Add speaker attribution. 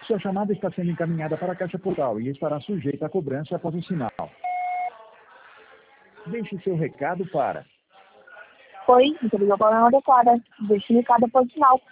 Speaker 1: Sua chamada está sendo encaminhada para a caixa postal e estará sujeita à cobrança após o sinal. Deixe seu recado para...
Speaker 2: Oi, você ligou para a adequada. Deixe o recado após o sinal.